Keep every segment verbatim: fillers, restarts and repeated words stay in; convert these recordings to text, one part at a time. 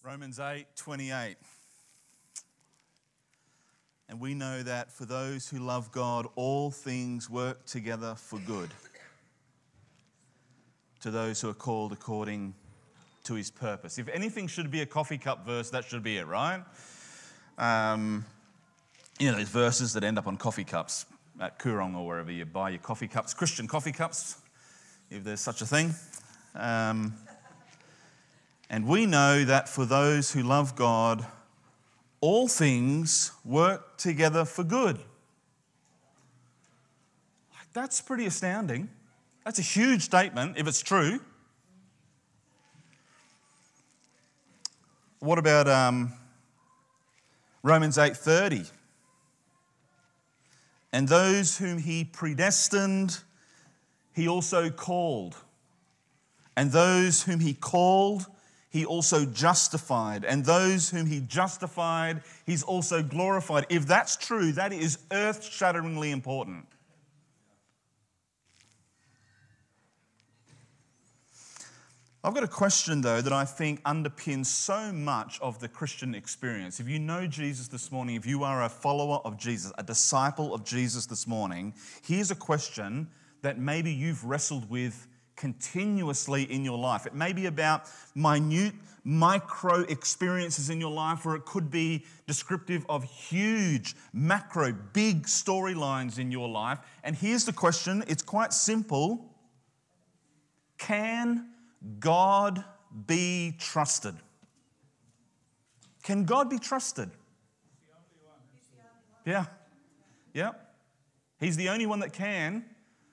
Romans eight twenty-eight. And we know that for those who love God, all things work together for good, to those who are called according to his purpose. If anything should be a coffee cup verse, that should be it, right? Um, you know, those verses that end up on coffee cups at Coorong or wherever you buy your coffee cups, Christian coffee cups, if there's such a thing. Um, and we know that for those who love God, all things work together for good. That's pretty astounding. That's a huge statement if it's true. What about um, Romans eight thirty? And those whom he predestined, he also called. And those whom he called, he also justified. And those whom he justified, he's also glorified. If that's true, that is earth-shatteringly important. I've got a question, though, that I think underpins so much of the Christian experience. If you know Jesus this morning, if you are a follower of Jesus, a disciple of Jesus this morning, here's a question that maybe you've wrestled with continuously in your life. It may be about minute, micro experiences in your life, or it could be descriptive of huge, macro, big storylines in your life. And here's the question. It's quite simple. Can God be trusted? Can God be trusted? Yeah. Yeah. He's the only one that can.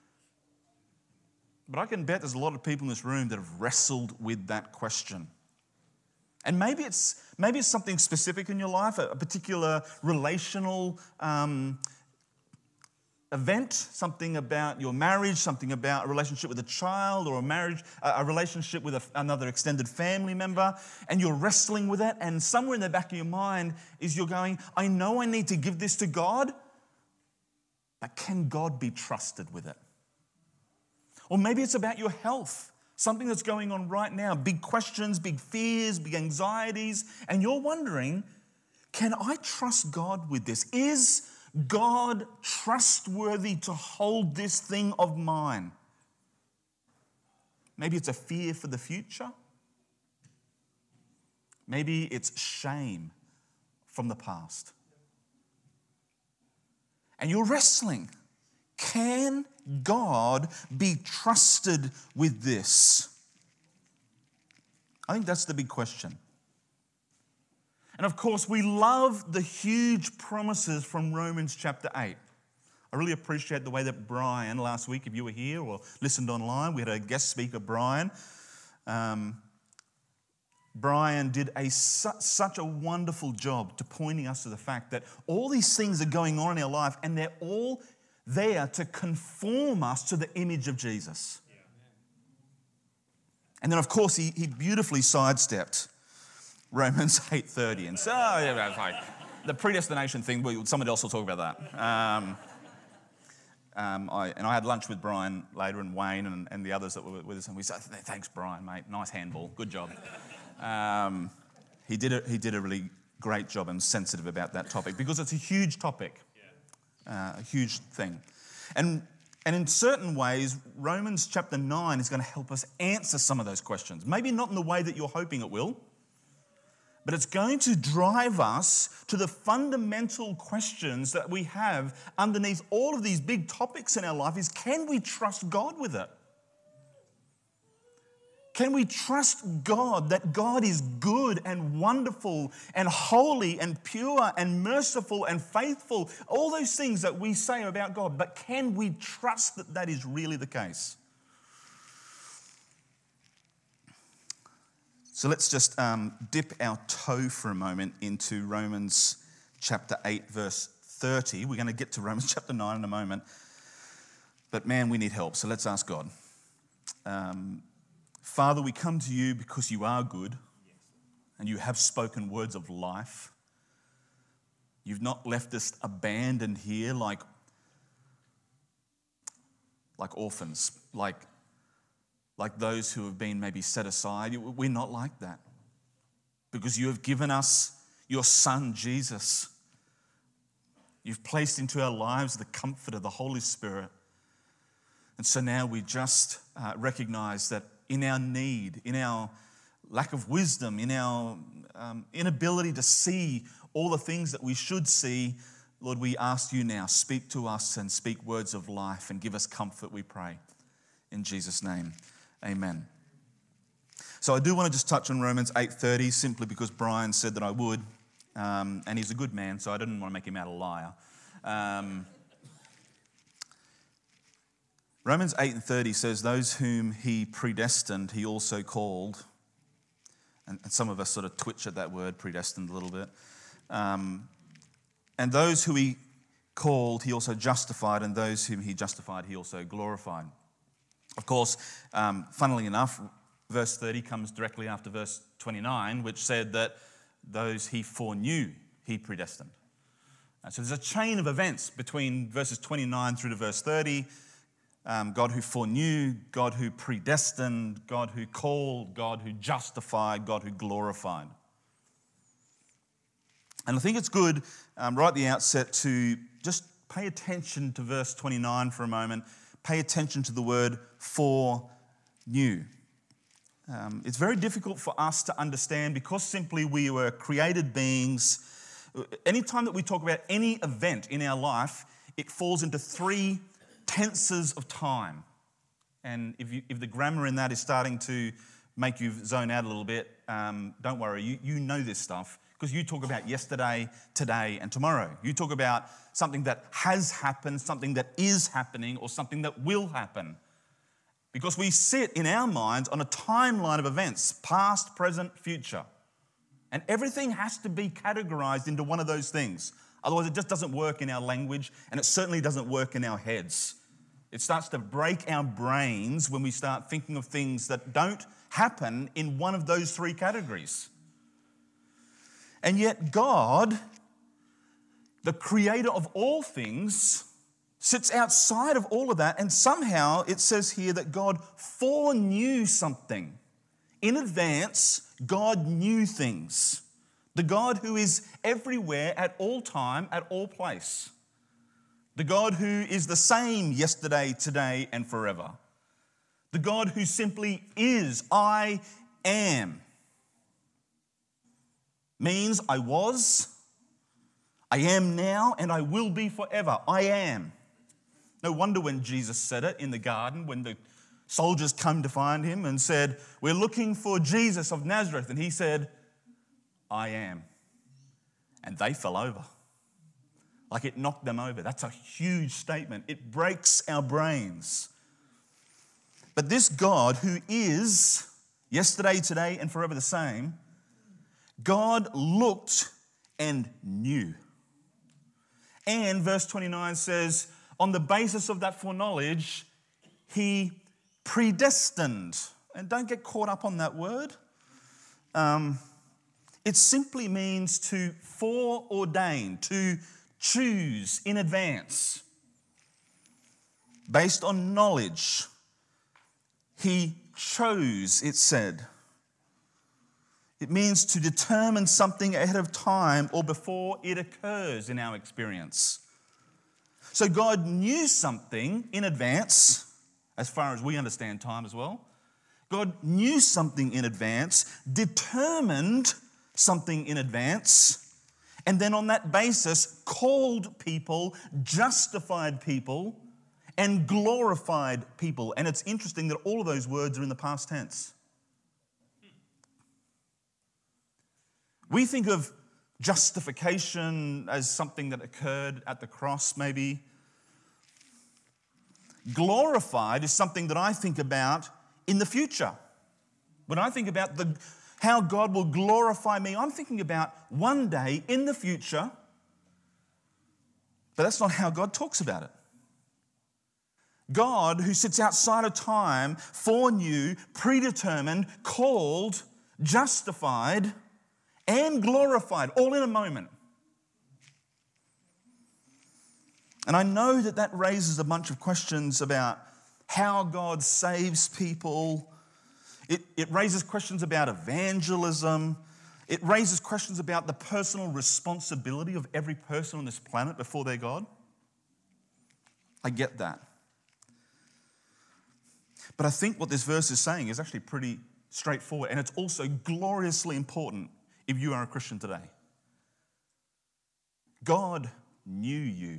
But I can bet there's a lot of people in this room that have wrestled with that question. And maybe it's maybe it's something specific in your life, a, a particular relational um, event, something about your marriage, something about a relationship with a child or a marriage, a relationship with a, another extended family member, and you're wrestling with it, and somewhere in the back of your mind is you're going, I know I need to give this to God, but can God be trusted with it? Or maybe it's about your health, something that's going on right now, big questions, big fears, big anxieties, and you're wondering, can I trust God with this? Is God trustworthy to hold this thing of mine? Maybe it's a fear for the future. Maybe it's shame from the past. And you're wrestling. Can God be trusted with this? I think that's the big question. And of course, we love the huge promises from Romans chapter eight. I really appreciate the way that Brian, last week, if you were here or listened online, we had a guest speaker, Brian. Um, Brian did a su- such a wonderful job to pointing us to the fact that all these things are going on in our life, and they're all there to conform us to the image of Jesus. Yeah. And then, of course, he, he beautifully sidestepped Romans eight thirty and so oh, yeah, it's like the predestination thing. Somebody else will talk about that. Um, um, I, and I had lunch with Brian later, and Wayne and, and the others that were with us, and we said, "Thanks, Brian, mate. Nice handball. Good job." Um, he did a, he did a really great job and sensitive about that topic because it's a huge topic. Uh, a huge thing. And, and in certain ways, Romans chapter nine is going to help us answer some of those questions. Maybe not in the way that you're hoping it will, but it's going to drive us to the fundamental questions that we have underneath all of these big topics in our life is, can we trust God with it? Can we trust God that God is good and wonderful and holy and pure and merciful and faithful? All those things that we say about God, but can we trust that that is really the case? So let's just um, dip our toe for a moment into Romans chapter eight, verse thirty. We're going to get to Romans chapter nine in a moment. But man, we need help, so let's ask God. Um, Father, we come to you because you are good and you have spoken words of life. You've not left us abandoned here like, like orphans, like, like those who have been maybe set aside. We're not like that. because you have given us your Son, Jesus. You've placed into our lives the comfort of the Holy Spirit. And so now we just uh, recognize that in our need, in our lack of wisdom, in our um, inability to see all the things that we should see, Lord, we ask you now, speak to us and speak words of life and give us comfort, we pray. In Jesus' name, amen. So I do want to just touch on Romans eight thirty simply because Brian said that I would. Um, and he's a good man, so I didn't want to make him out a liar. Um, Romans eight thirty says, those whom he predestined, he also called. And, and some of us sort of twitch at that word, predestined, a little bit. Um, and those who he called, he also justified, and those whom he justified, he also glorified. Of course, um, funnily enough, verse thirty comes directly after verse twenty-nine, which said that those he foreknew, he predestined. So there's a chain of events between verses twenty-nine through to verse thirty. Um, God who foreknew, God who predestined, God who called, God who justified, God who glorified. And I think it's good um, right at the outset to just pay attention to verse twenty-nine for a moment. Pay attention to the word foreknew. Um, it's very difficult for us to understand because simply we were created beings. Anytime that we talk about any event in our life, it falls into three tenses of time. And if, you, if the grammar in that is starting to make you zone out a little bit, um, don't worry, you, you know this stuff because you talk about yesterday, today, and tomorrow. You talk about something that has happened, something that is happening, or something that will happen. Because we sit in our minds on a timeline of events, past, present, future. And everything has to be categorized into one of those things. Otherwise, it just doesn't work in our language, and it certainly doesn't work in our heads. It starts to break our brains when we start thinking of things that don't happen in one of those three categories. And yet God, the creator of all things, sits outside of all of that, and somehow it says here that God foreknew something. In advance, God knew things. The God who is everywhere at all time, at all place. The God who is the same yesterday, today, and forever. The God who simply is, I am. Means I was, I am now, and I will be forever. I am. No wonder when Jesus said it in the garden, when the soldiers come to find him and said, we're looking for Jesus of Nazareth. And he said, I am. And they fell over. Like it knocked them over. That's a huge statement. It breaks our brains. But this God who is yesterday, today, and forever the same, God looked and knew. And verse twenty-nine says, on the basis of that foreknowledge, he predestined. And don't get caught up on that word. Um, it simply means to foreordain, to choose in advance. Based on knowledge, he chose, it said. It means to determine something ahead of time or before it occurs in our experience. So God knew something in advance, as far as we understand time as well. God knew something in advance, determined something in advance, and then on that basis called people, justified people, and glorified people. And it's interesting that all of those words are in the past tense. We think of justification as something that occurred at the cross, maybe. Glorified is something that I think about in the future. When I think about the, how God will glorify me, I'm thinking about one day in the future, but that's not how God talks about it. God, who sits outside of time, foreknew, predetermined, called, justified, and glorified, all in a moment. And I know that that raises a bunch of questions about how God saves people. It, it raises questions about evangelism. It raises questions about the personal responsibility of every person on this planet before their God. I get that. But I think what this verse is saying is actually pretty straightforward, and it's also gloriously important if you are a Christian today. God knew you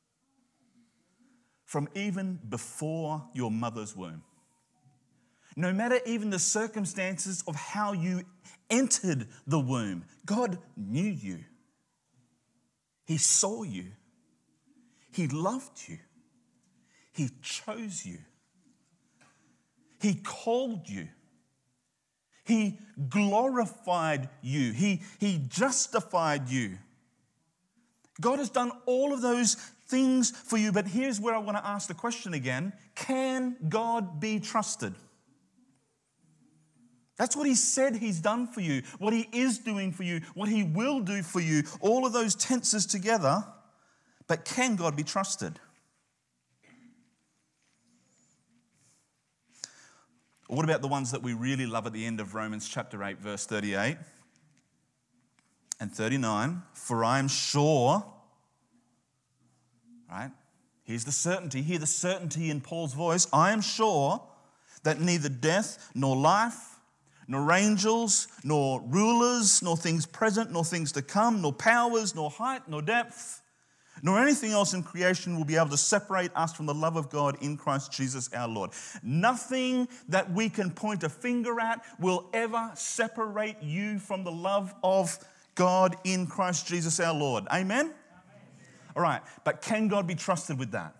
from even before your mother's womb. No matter even the circumstances of how you entered the womb, God knew you. He saw you. He loved you. He chose you. He called you. He glorified you. He, he justified you. God has done all of those things for you, but here's where I want to ask the question again. Can God be trusted? That's what he said he's done for you, what he is doing for you, what he will do for you, all of those tenses together. But can God be trusted? What about the ones that we really love at the end of Romans chapter eight, verse thirty-eight and thirty-nine? For I am sure, right? Here's the certainty. Hear the certainty in Paul's voice. I am sure that neither death nor life, nor angels, nor rulers, nor things present, nor things to come, nor powers, nor height, nor depth, nor anything else in creation will be able to separate us from the love of God in Christ Jesus our Lord. Nothing that we can point a finger at will ever separate you from the love of God in Christ Jesus our Lord. Amen? Amen. All right, but can God be trusted with that?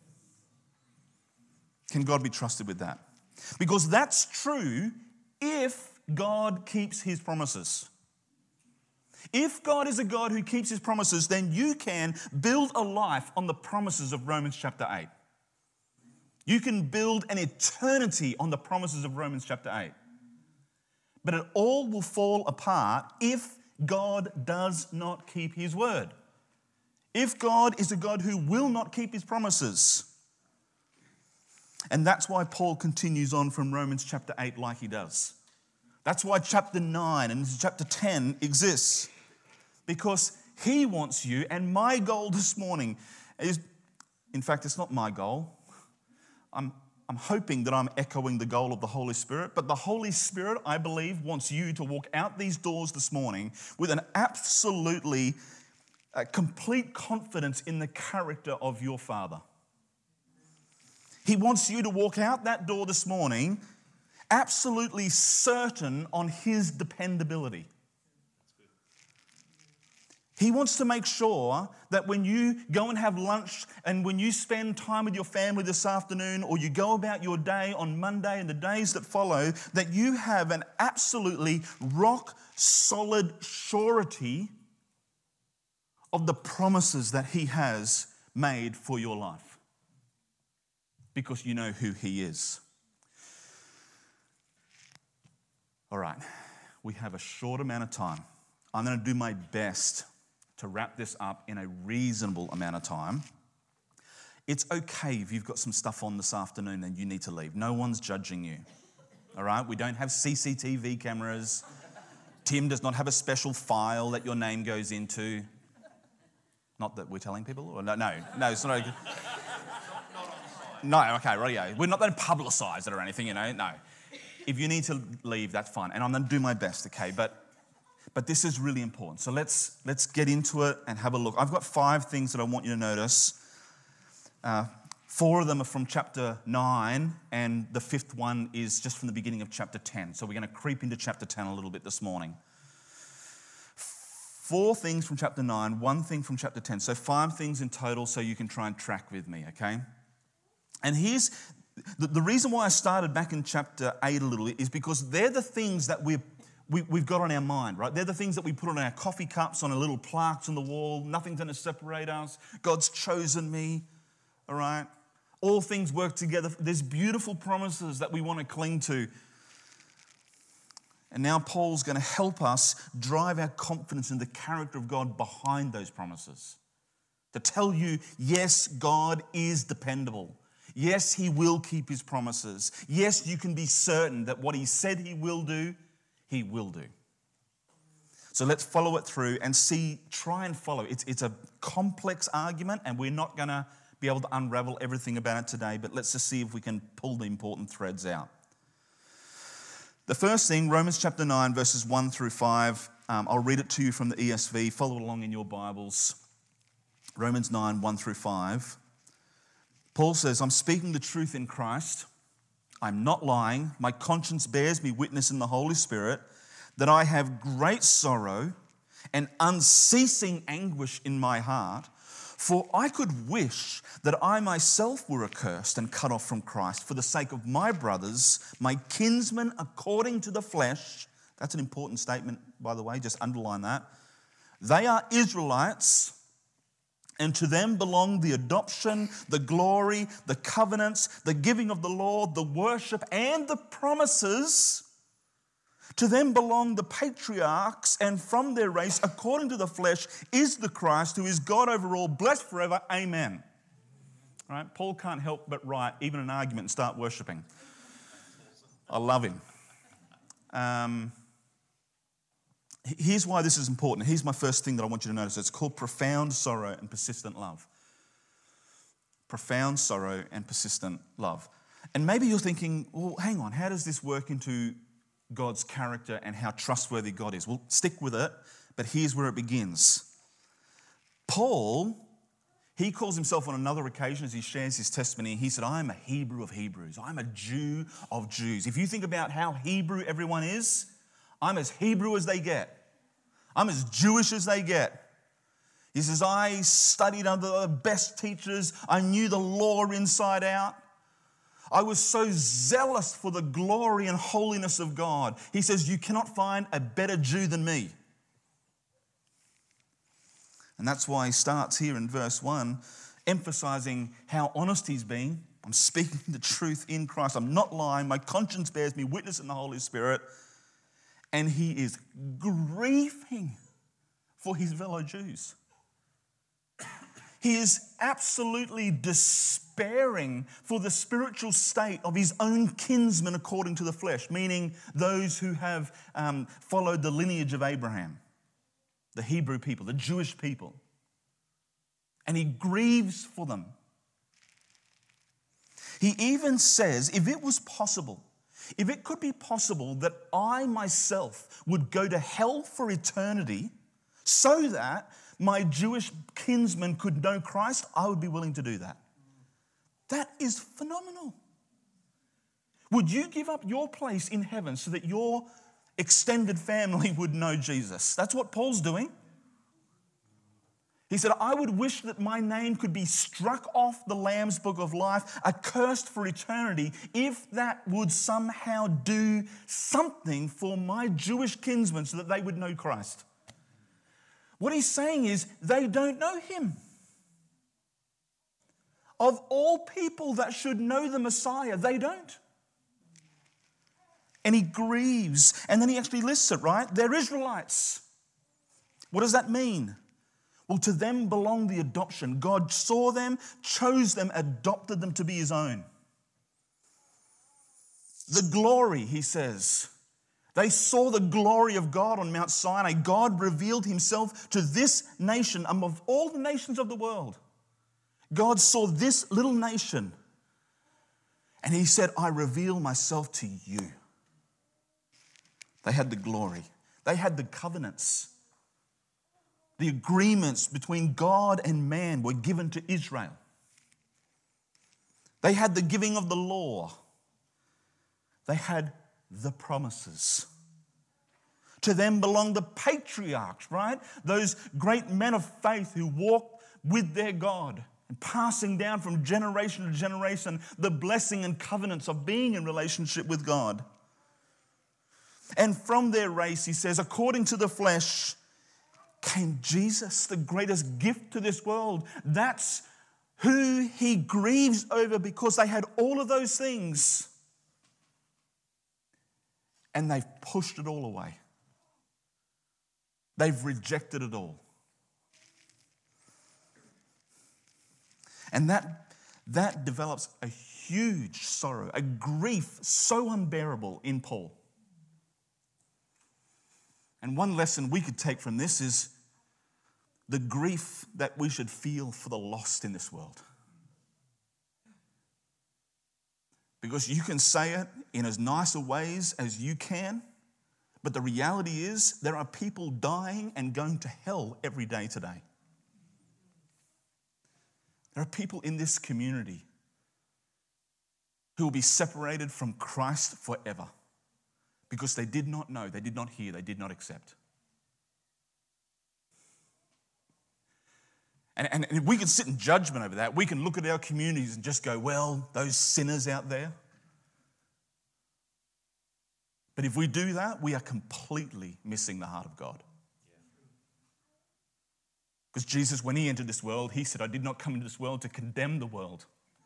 Can God be trusted with that? Because that's true if God keeps his promises. If God is a God who keeps his promises, then you can build a life on the promises of Romans chapter eight. You can build an eternity on the promises of Romans chapter eight. But it all will fall apart if God does not keep his word. If God is a God who will not keep his promises. And that's why Paul continues on from Romans chapter eight like he does. That's why chapter nine and chapter ten exists. Because he wants you, and my goal this morning is, in fact, it's not my goal. I'm, I'm hoping that I'm echoing the goal of the Holy Spirit, but the Holy Spirit, I believe, wants you to walk out these doors this morning with an absolutely uh, complete confidence in the character of your Father. He wants you to walk out that door this morning absolutely certain on his dependability. He wants to make sure that when you go and have lunch and when you spend time with your family this afternoon or you go about your day on Monday and the days that follow, that you have an absolutely rock solid surety of the promises that he has made for your life. Because you know who he is. All right, we have a short amount of time. I'm going to do my best to wrap this up in a reasonable amount of time. It's okay if you've got some stuff on this afternoon and you need to leave. No one's judging you. All right, we don't have C C T V cameras. Tim does not have a special file that your name goes into. Not that we're telling people? Or no, no, no, it's not. A, no, okay, radio. We're not going to publicise it or anything, you know, no. If you need to leave, that's fine. And I'm going to do my best, okay? But but this is really important. So let's let's get into it and have a look. I've got five things that I want you to notice. Uh, four of them are from chapter nine, and the fifth one is just from the beginning of chapter ten. So we're going to creep into chapter ten a little bit this morning. Four things from chapter nine, one thing from chapter ten. So five things in total so you can try and track with me, okay? And here's... The, the reason why I started back in chapter eight a little bit is because they're the things that we've, we, we've got on our mind, right? They're the things that we put on our coffee cups, on our little plaques on the wall. Nothing's going to separate us. God's chosen me, all right? All things work together. There's beautiful promises that we want to cling to. And now Paul's going to help us drive our confidence in the character of God behind those promises. To tell you, yes, God is dependable. Yes, he will keep his promises. Yes, you can be certain that what he said he will do, he will do. So let's follow it through and see, try and follow. It's, it's a complex argument, and we're not going to be able to unravel everything about it today, but let's just see if we can pull the important threads out. The first thing, Romans chapter nine, verses one through five. Um, I'll read it to you from the E S V. Follow along in your Bibles. Romans nine, one through five. Paul says, I'm speaking the truth in Christ. I'm not lying. My conscience bears me witness in the Holy Spirit that I have great sorrow and unceasing anguish in my heart. For I could wish that I myself were accursed and cut off from Christ for the sake of my brothers, my kinsmen according to the flesh. That's an important statement, by the way, just underline that. They are Israelites, and to them belong the adoption, the glory, the covenants, the giving of the law, the worship, and the promises. To them belong the patriarchs, and from their race, according to the flesh, is the Christ, who is God over all, blessed forever. Amen. All right? Paul can't help but write even an argument and start worshipping. I love him. Um, here's why this is important. Here's my first thing that I want you to notice. It's called profound sorrow and persistent love. Profound sorrow and persistent love. And maybe you're thinking, well, hang on, how does this work into God's character and how trustworthy God is? Well, stick with it, but here's where it begins. Paul, he calls himself on another occasion as he shares his testimony. He said, I'm a Hebrew of Hebrews. I'm a Jew of Jews. If you think about how Hebrew everyone is, I'm as Hebrew as they get. I'm as Jewish as they get. He says, I studied under the best teachers. I knew the law inside out. I was so zealous for the glory and holiness of God. He says, you cannot find a better Jew than me. And that's why he starts here in verse one, emphasizing how honest he's being. I'm speaking the truth in Christ. I'm not lying. My conscience bears me witness in the Holy Spirit. And he is grieving for his fellow Jews. He is absolutely despairing for the spiritual state of his own kinsmen according to the flesh, meaning those who have um, followed the lineage of Abraham, the Hebrew people, the Jewish people. And he grieves for them. He even says, if it was possible, if it could be possible that I myself would go to hell for eternity so that my Jewish kinsmen could know Christ, I would be willing to do that. That is phenomenal. Would you give up your place in heaven so that your extended family would know Jesus? That's what Paul's doing. He said, I would wish that my name could be struck off the Lamb's Book of Life, accursed for eternity, if that would somehow do something for my Jewish kinsmen so that they would know Christ. What he's saying is they don't know him. Of all people that should know the Messiah, they don't. And he grieves. And then he actually lists it, right? They're Israelites. What does that mean? Well, to them belong the adoption. God saw them, chose them, adopted them to be his own. The glory, he says. They saw the glory of God on Mount Sinai. God revealed himself to this nation above all the nations of the world. God saw this little nation and he said, I reveal myself to you. They had the glory. They had the covenants. The agreements between God and man were given to Israel. They had the giving of the law. They had the promises. To them belong the patriarchs, right? Those great men of faith who walked with their God and passing down from generation to generation the blessing and covenants of being in relationship with God. And from their race, he says, according to the flesh, came Jesus, the greatest gift to this world. That's who he grieves over because they had all of those things. And they've pushed it all away. They've rejected it all. And that, that develops a huge sorrow, a grief so unbearable in Paul. And one lesson we could take from this is the grief that we should feel for the lost in this world. Because you can say it in as nice a ways as you can, but the reality is there are people dying and going to hell every day today. There are people in this community who will be separated from Christ forever because they did not know, they did not hear, they did not accept. And, and, and we can sit in judgment over that. We can look at our communities and just go, well, those sinners out there. But if we do that, we are completely missing the heart of God. Because Jesus, when he entered this world, he said, I did not come into this world to condemn the world,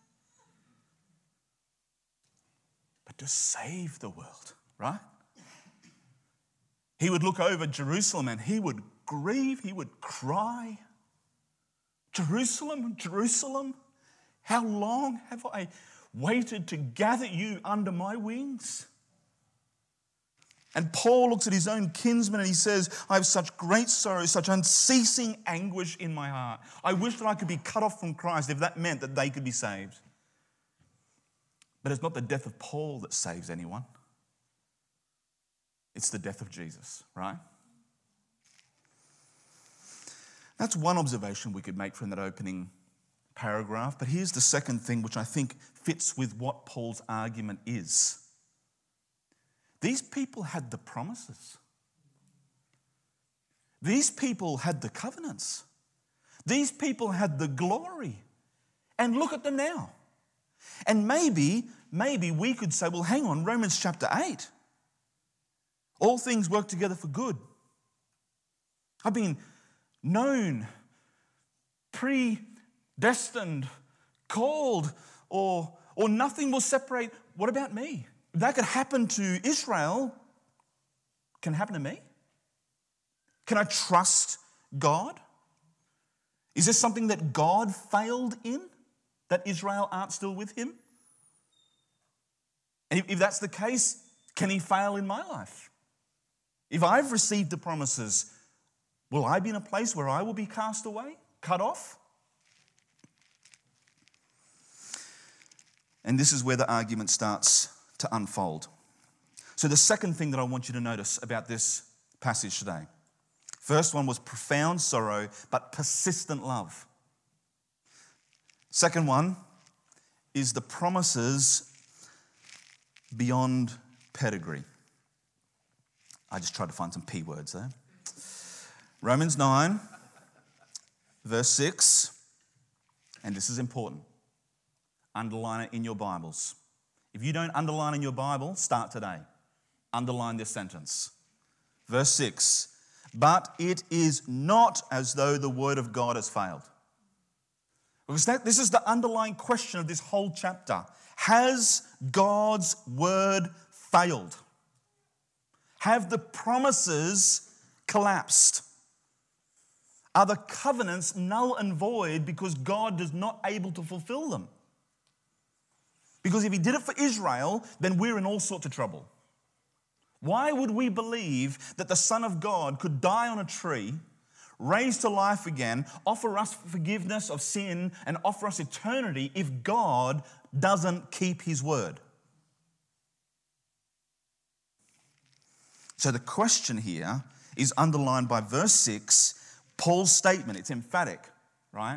but to save the world, right? He would look over Jerusalem and he would grieve, he would cry. Jerusalem, Jerusalem, how long have I waited to gather you under my wings? And Paul looks at his own kinsmen and he says, I have such great sorrow, such unceasing anguish in my heart. I wish that I could be cut off from Christ if that meant that they could be saved. But it's not the death of Paul that saves anyone. It's the death of Jesus, right? That's one observation we could make from that opening paragraph. But here's the second thing, which I think fits with what Paul's argument is. These people had the promises. These people had the covenants. These people had the glory. And look at them now. And maybe, maybe we could say, well, hang on, Romans chapter eight. All things work together for good. I've been known, predestined, called, or, or nothing will separate. What about me? If that could happen to Israel, can it happen to me? Can I trust God? Is this something that God failed in, that Israel aren't still with him? And if, if that's the case, can he fail in my life? If I've received the promises, will I be in a place where I will be cast away, cut off? And this is where the argument starts to unfold. So the second thing that I want you to notice about this passage today. First one was profound sorrow, but persistent love. Second one is the promises beyond pedigree. I just tried to find some P words there. Romans nine, verse six, and this is important. Underline it in your Bibles. If you don't underline in your Bible, start today. Underline this sentence. Verse six, but it is not as though the word of God has failed. Because that, this is the underlying question of this whole chapter. Has God's word failed? Have the promises collapsed? Are the covenants null and void because God is not able to fulfill them? Because if he did it for Israel, then we're in all sorts of trouble. Why would we believe that the Son of God could die on a tree, raised to life again, offer us forgiveness of sin, and offer us eternity if God doesn't keep his word? So the question here is underlined by verse six, Paul's statement. It's emphatic, right?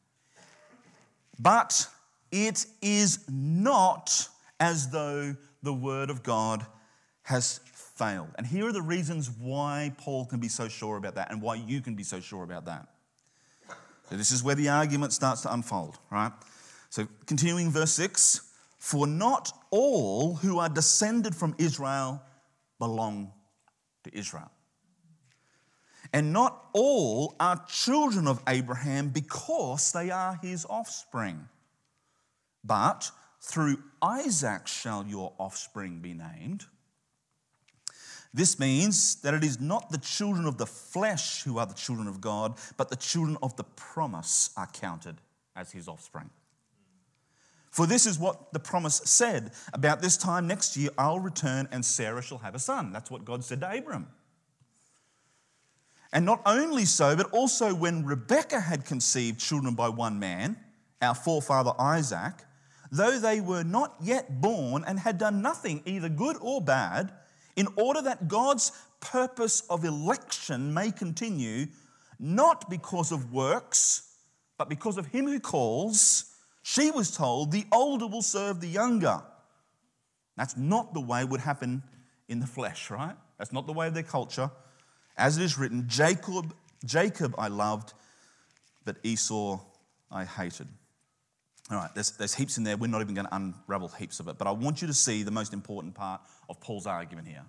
But it is not as though the word of God has failed. And here are the reasons why Paul can be so sure about that and why you can be so sure about that. So this is where the argument starts to unfold, right? So continuing verse six, for not all who are descended from Israel belong to Israel. And not all are children of Abraham because they are his offspring. But through Isaac shall your offspring be named. This means that it is not the children of the flesh who are the children of God, but the children of the promise are counted as his offspring. For this is what the promise said. About this time next year, I'll return and Sarah shall have a son. That's what God said to Abram. And not only so, but also when Rebekah had conceived children by one man, our forefather Isaac, though they were not yet born and had done nothing, either good or bad, in order that God's purpose of election may continue, not because of works, but because of him who calls, she was told, the older will serve the younger. That's not the way it would happen in the flesh, right? That's not the way of their culture. As it is written, Jacob, Jacob I loved, but Esau I hated. All right, there's, there's heaps in there. We're not even going to unravel heaps of it. But I want you to see the most important part of Paul's argument here.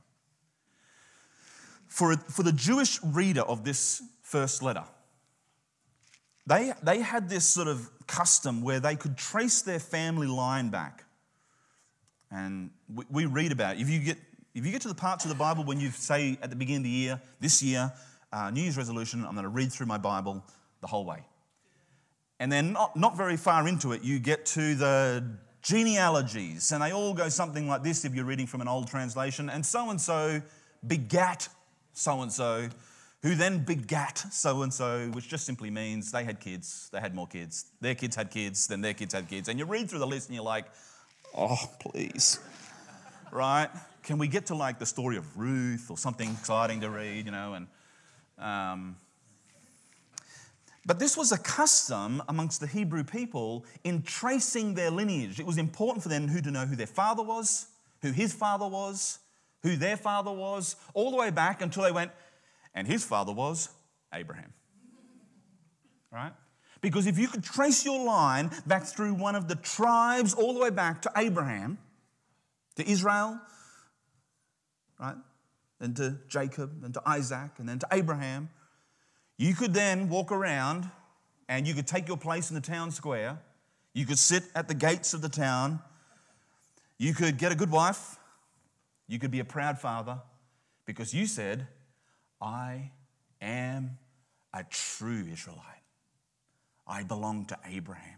For, for the Jewish reader of this first letter, they, they had this sort of custom where they could trace their family line back. And we, we read about it. If you get If you get to the parts of the Bible when you say at the beginning of the year, this year, uh, New Year's resolution, I'm going to read through my Bible the whole way. And then not, not very far into it, you get to the genealogies, and they all go something like this if you're reading from an old translation, and so-and-so begat so-and-so, who then begat so-and-so, which just simply means they had kids, they had more kids, their kids had kids, then their kids had kids. And you read through the list and you're like, oh, please, right? Can we get to like the story of Ruth or something exciting to read, you know? And um, But this was a custom amongst the Hebrew people in tracing their lineage. It was important for them who to know who their father was, who his father was, who their father was, all the way back until they went, and his father was Abraham. Right? Because if you could trace your line back through one of the tribes all the way back to Abraham, to Israel, right? Then to Jacob, then to Isaac, and then to Abraham. You could then walk around and you could take your place in the town square. You could sit at the gates of the town. You could get a good wife. You could be a proud father because you said, I am a true Israelite. I belong to Abraham.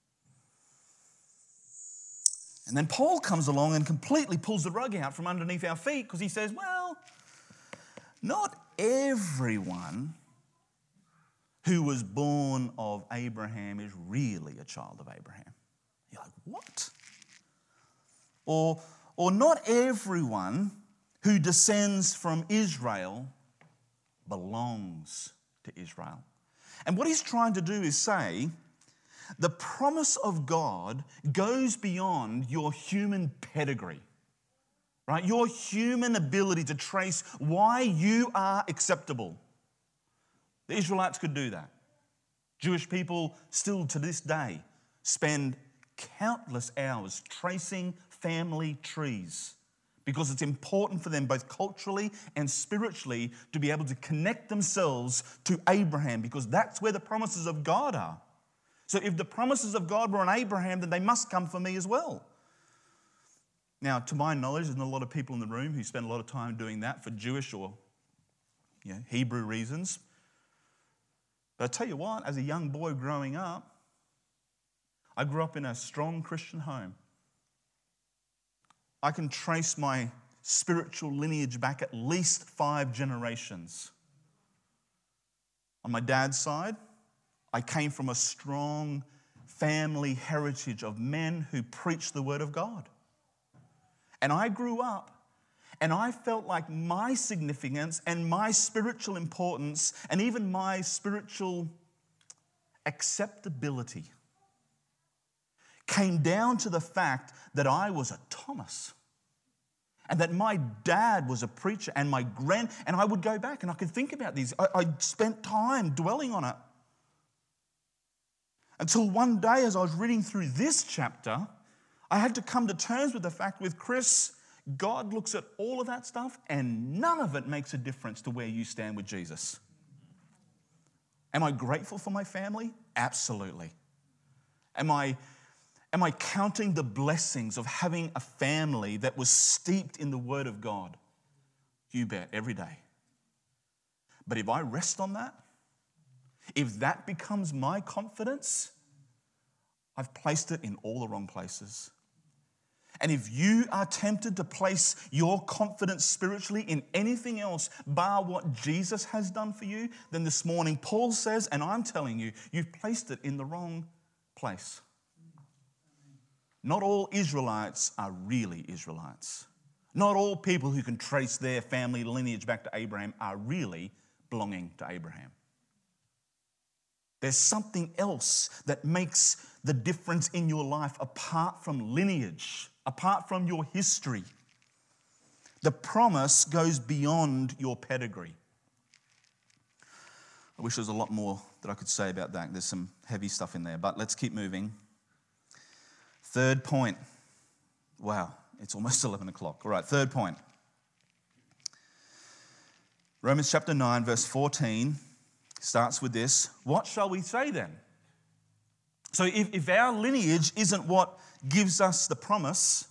And then Paul comes along and completely pulls the rug out from underneath our feet because he says, well, not everyone who was born of Abraham is really a child of Abraham. You're like, what? Or, or not everyone who descends from Israel belongs to Israel. And what he's trying to do is say, the promise of God goes beyond your human pedigree, right? Your human ability to trace why you are acceptable. The Israelites could do that. Jewish people still to this day spend countless hours tracing family trees because it's important for them both culturally and spiritually to be able to connect themselves to Abraham because that's where the promises of God are. So if the promises of God were on Abraham, then they must come for me as well. Now, to my knowledge, there's not a lot of people in the room who spend a lot of time doing that for Jewish or you know, Hebrew reasons. But I tell you what, as a young boy growing up, I grew up in a strong Christian home. I can trace my spiritual lineage back at least five generations. On my dad's side, I came from a strong family heritage of men who preached the word of God. And I grew up and I felt like my significance and my spiritual importance and even my spiritual acceptability came down to the fact that I was a Thomas and that my dad was a preacher and my grand, and I would go back and I could think about these. I, I spent time dwelling on it. Until one day as I was reading through this chapter, I had to come to terms with the fact with Chris, God looks at all of that stuff and none of it makes a difference to where you stand with Jesus. Am I grateful for my family? Absolutely. Am I, am I counting the blessings of having a family that was steeped in the Word of God? You bet, every day. But if I rest on that, if that becomes my confidence, I've placed it in all the wrong places. And if you are tempted to place your confidence spiritually in anything else bar what Jesus has done for you, then this morning Paul says, and I'm telling you, you've placed it in the wrong place. Not all Israelites are really Israelites. Not all people who can trace their family lineage back to Abraham are really belonging to Abraham. There's something else that makes the difference in your life apart from lineage, apart from your history. The promise goes beyond your pedigree. I wish there was a lot more that I could say about that. There's some heavy stuff in there, but let's keep moving. Third point. Wow, it's almost eleven o'clock. All right, third point. Romans chapter nine, verse fourteen starts with this. What shall we say then? So if, if our lineage isn't what gives us the promise,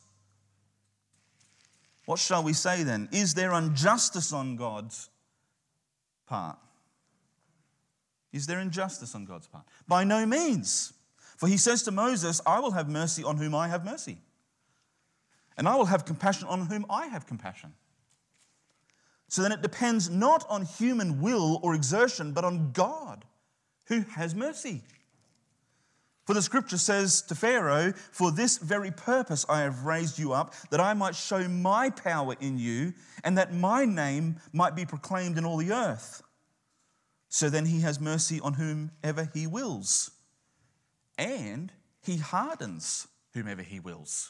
what shall we say then? Is there injustice on God's part? Is there injustice on God's part? By no means. For he says to Moses, I will have mercy on whom I have mercy, and I will have compassion on whom I have compassion. So then it depends not on human will or exertion, but on God who has mercy. For the scripture says to Pharaoh, for this very purpose I have raised you up, that I might show my power in you, and that my name might be proclaimed in all the earth. So then he has mercy on whomever he wills, and he hardens whomever he wills.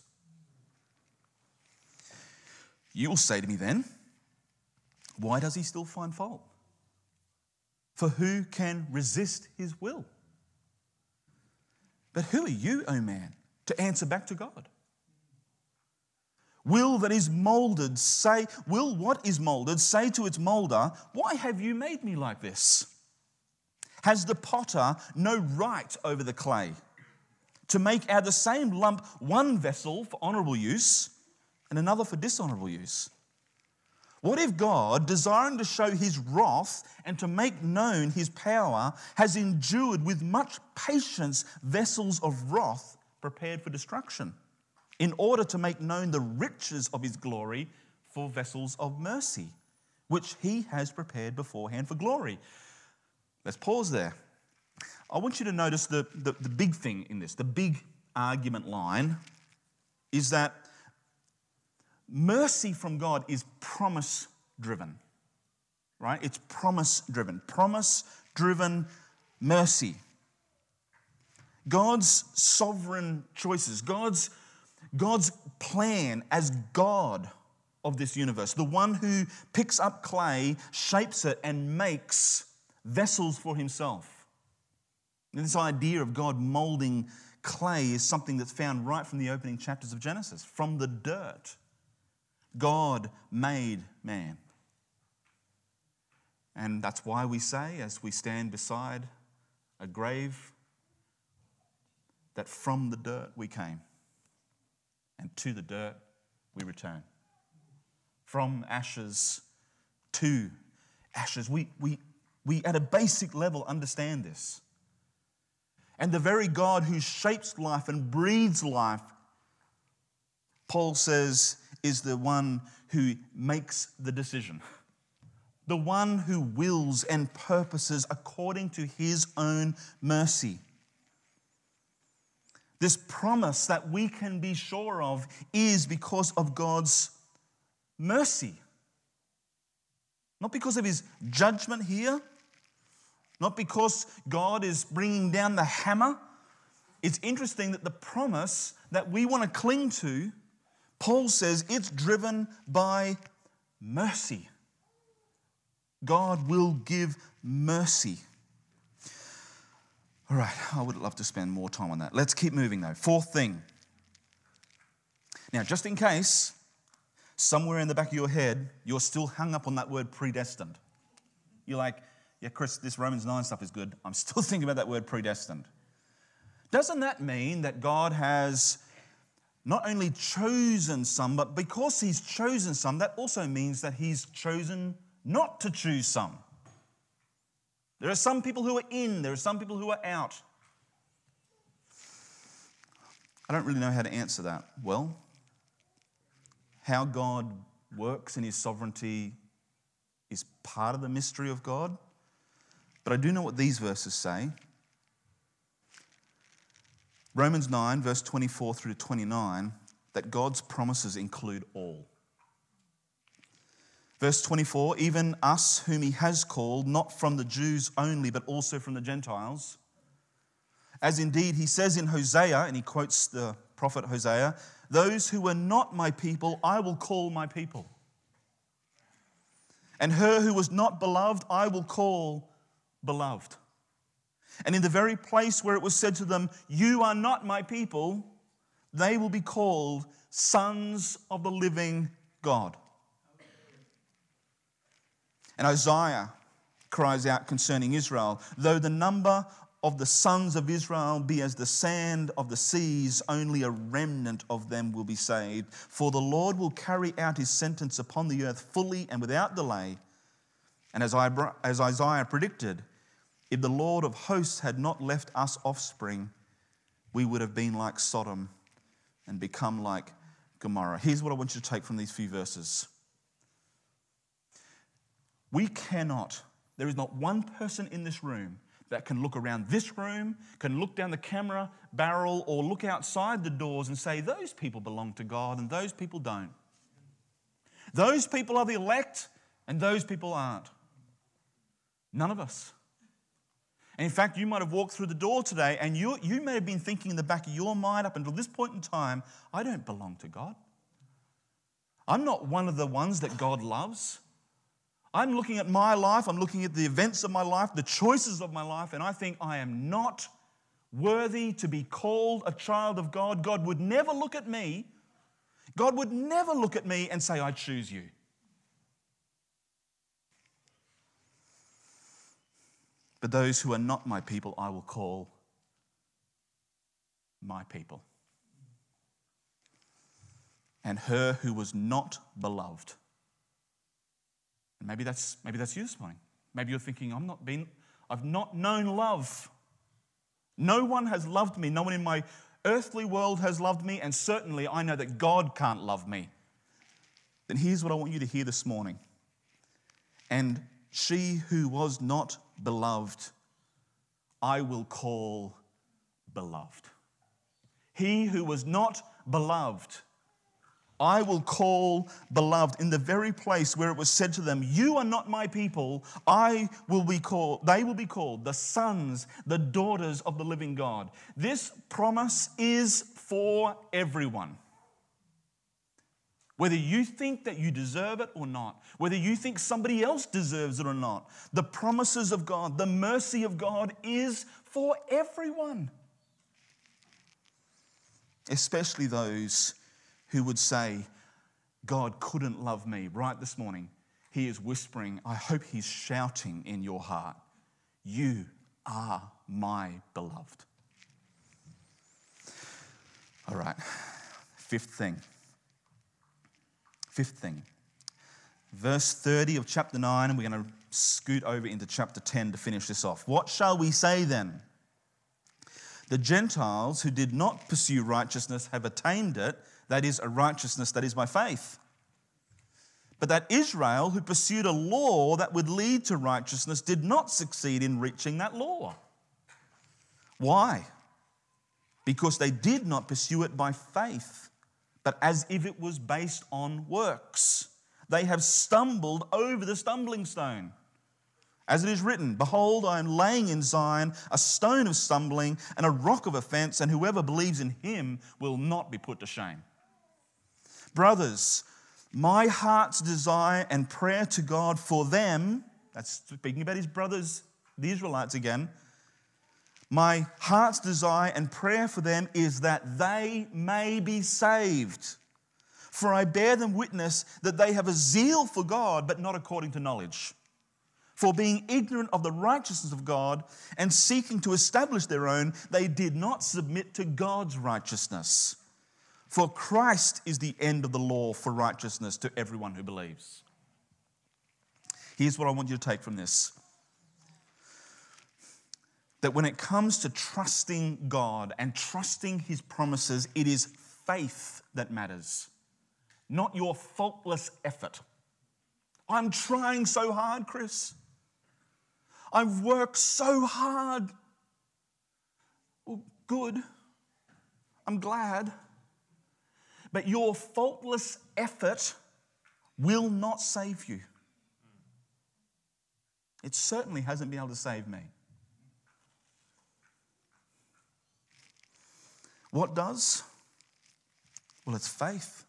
You will say to me then, why does he still find fault? For who can resist his will? But who are you, O man, to answer back to God? Will that is molded say, will what is molded say to its molder, why have you made me like this? Has the potter no right over the clay to make out of the same lump one vessel for honourable use and another for dishonourable use? What if God, desiring to show his wrath and to make known his power, has endured with much patience vessels of wrath prepared for destruction, in order to make known the riches of his glory for vessels of mercy, which he has prepared beforehand for glory? Let's pause there. I want you to notice the, the, the big thing in this, the big argument line, is that mercy from God is promise-driven, right? It's promise-driven. Promise-driven mercy. God's sovereign choices, God's, God's plan as God of this universe, the one who picks up clay, shapes it, and makes vessels for himself. And this idea of God molding clay is something that's found right from the opening chapters of Genesis. From the dirt, God made man. And that's why we say, as we stand beside a grave, that from the dirt we came, and to the dirt we return. From ashes to ashes. We, we, we at a basic level understand this. And the very God who shapes life and breathes life, Paul says, is the one who makes the decision. The one who wills and purposes according to his own mercy. This promise that we can be sure of is because of God's mercy. Not because of his judgment here. Not because God is bringing down the hammer. It's interesting that the promise that we want to cling to, Paul says it's driven by mercy. God will give mercy. All right, I would love to spend more time on that. Let's keep moving though. Fourth thing. Now, just in case, somewhere in the back of your head, you're still hung up on that word predestined. You're like, yeah, Chris, this Romans nine stuff is good. I'm still thinking about that word predestined. Doesn't that mean that God has not only chosen some, but because he's chosen some, that also means that he's chosen not to choose some? There are some people who are in, there are some people who are out. I don't really know how to answer that well. how God works in his sovereignty is part of the mystery of God. But I do know what these verses say. Romans nine, verse twenty-four through to twenty-nine, that God's promises include all. Verse twenty-four, even us whom he has called, not from the Jews only, but also from the Gentiles. As indeed he says in Hosea, and he quotes the prophet Hosea, those who were not my people, I will call my people. And her who was not beloved, I will call beloved. And in the very place where it was said to them, you are not my people, they will be called sons of the living God. And Isaiah cries out concerning Israel, though the number of the sons of Israel be as the sand of the seas, only a remnant of them will be saved. For the Lord will carry out his sentence upon the earth fully and without delay. And as Isaiah predicted, if the Lord of hosts had not left us offspring, we would have been like Sodom and become like Gomorrah. Here's what I want you to take from these few verses. We cannot, there is not one person in this room that can look around this room, can look down the camera barrel, or look outside the doors and say, those people belong to God and those people don't. Those people are the elect and those people aren't. None of us. And in fact, you might have walked through the door today and you, you may have been thinking in the back of your mind up until this point in time, I don't belong to God. I'm not one of the ones that God loves. I'm looking at my life, I'm looking at the events of my life, the choices of my life, and I think I am not worthy to be called a child of God. God would never look at me. God would never look at me and say, I choose you. But those who are not my people, I will call my people. And her who was not beloved. And maybe that's maybe that's you this morning. Maybe you're thinking, I'm not been, I've not known love. No one has loved me. No one in my earthly world has loved me, and certainly I know that God can't love me. Then here's what I want you to hear this morning. And she who was not beloved, I will call beloved. He who was not beloved, I will call beloved. In the very place where it was said to them, you are not my people, I will be called, they will be called the sons, the daughters of the living God. This promise is for everyone. Whether you think that you deserve it or not, whether you think somebody else deserves it or not, the promises of God, the mercy of God is for everyone. Especially those who would say, God couldn't love me. Right this morning, he is whispering, I hope he's shouting in your heart, you are my beloved. All right, fifth thing. Fifth thing, verse thirty of chapter nine, and we're going to scoot over into chapter ten to finish this off. What shall we say then? The Gentiles who did not pursue righteousness have attained it, that is, a righteousness that is by faith. But that Israel, who pursued a law that would lead to righteousness, did not succeed in reaching that law. Why? Because they did not pursue it by faith, but as if it was based on works. They have stumbled over the stumbling stone. As it is written, behold, I am laying in Zion a stone of stumbling and a rock of offense, and whoever believes in him will not be put to shame. Brothers, my heart's desire and prayer to God for them, that's speaking about his brothers, the Israelites again, my heart's desire and prayer for them is that they may be saved. For I bear them witness that they have a zeal for God, but not according to knowledge. For being ignorant of the righteousness of God and seeking to establish their own, they did not submit to God's righteousness. For Christ is the end of the law for righteousness to everyone who believes. Here's what I want you to take from this. That when it comes to trusting God and trusting his promises, it is faith that matters, not your faultless effort. I'm trying so hard, Chris. I've worked so hard. Well, good. I'm glad. But your faultless effort will not save you. It certainly hasn't been able to save me. What does? Well, it's faith.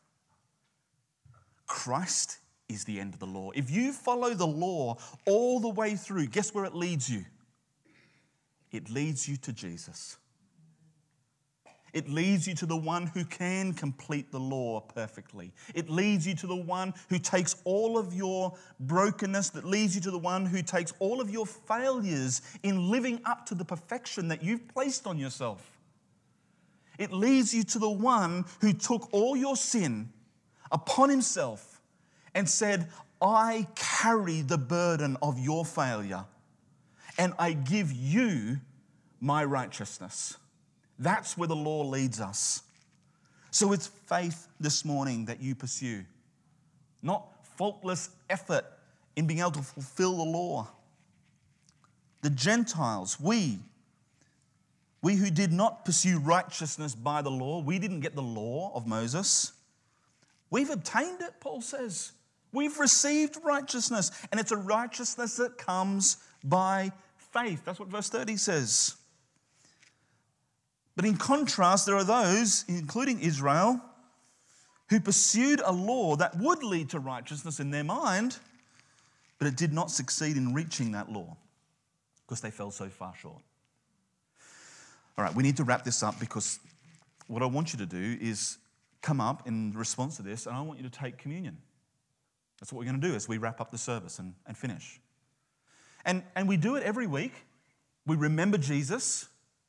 Christ is the end of the law. If you follow the law all the way through, guess where it leads you? It leads you to Jesus. It leads you to the one who can complete the law perfectly. It leads you to the one who takes all of your brokenness, that leads you to the one who takes all of your failures in living up to the perfection that you've placed on yourself. It leads you to the one who took all your sin upon himself and said, I carry the burden of your failure and I give you my righteousness. That's where the law leads us. So it's faith this morning that you pursue, not faultless effort in being able to fulfill the law. The Gentiles, we, we who did not pursue righteousness by the law, we didn't get the law of Moses. We've obtained it, Paul says. We've received righteousness, and it's a righteousness that comes by faith. That's what verse thirty says. But in contrast, there are those, including Israel, who pursued a law that would lead to righteousness in their mind, but it did not succeed in reaching that law because they fell so far short. All right, we need to wrap this up because what I want you to do is come up in response to this, and I want you to take communion. That's what we're going to do as we wrap up the service and, and finish. And, and we do it every week. We remember Jesus.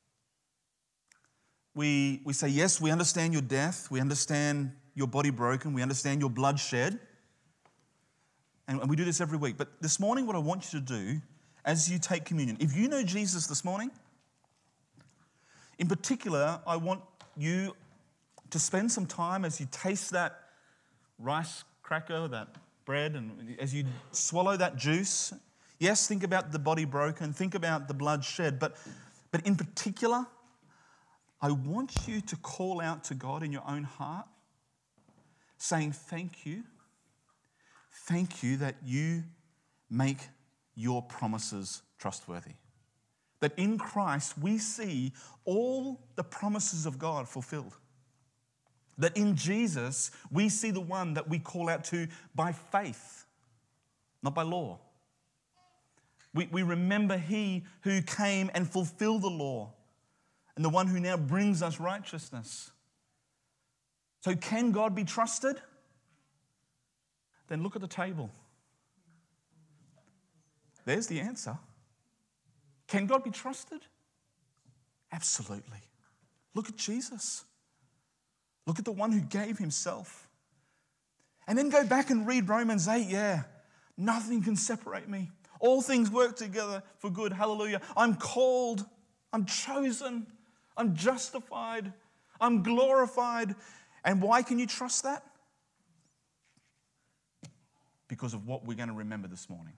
We, we say, yes, we understand your death. We understand your body broken. We understand your blood shed. And, and we do this every week. But this morning, what I want you to do as you take communion, if you know Jesus this morning, in particular, I want you to spend some time as you taste that rice cracker, that bread, and as you swallow that juice, yes, think about the body broken, think about the blood shed, but, but in particular, I want you to call out to God in your own heart, saying, thank you. Thank you that you make your promises trustworthy. That in Christ we see all the promises of God fulfilled. That in Jesus we see the one that we call out to by faith, not by law. We, we remember he who came and fulfilled the law and the one who now brings us righteousness. So can God be trusted? Then look at the table. There's the answer. Can God be trusted? Absolutely. Look at Jesus. Look at the one who gave himself. And then go back and read Romans eight. Yeah, nothing can separate me. All things work together for good. Hallelujah. I'm called. I'm chosen. I'm justified. I'm glorified. And why can you trust that? Because of what we're going to remember this morning.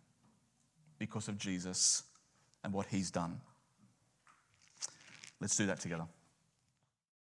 Because of Jesus and what he's done. Let's do that together.